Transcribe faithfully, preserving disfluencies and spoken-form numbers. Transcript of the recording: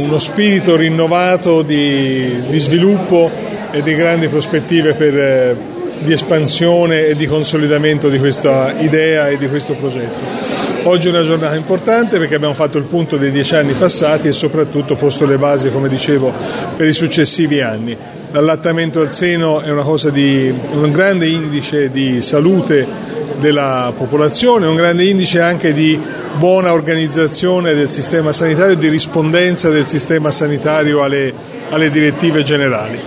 uno spirito rinnovato di, di sviluppo e di grandi prospettive per, di espansione e di consolidamento di questa idea e di questo progetto. Oggi è una giornata importante perché abbiamo fatto il punto dei dieci anni passati e soprattutto posto le basi, come dicevo, per i successivi anni. L'allattamento al seno è una cosa di un grande indice di salute della popolazione, un grande indice anche di buona organizzazione del sistema sanitario e di rispondenza del sistema sanitario alle, alle direttive generali.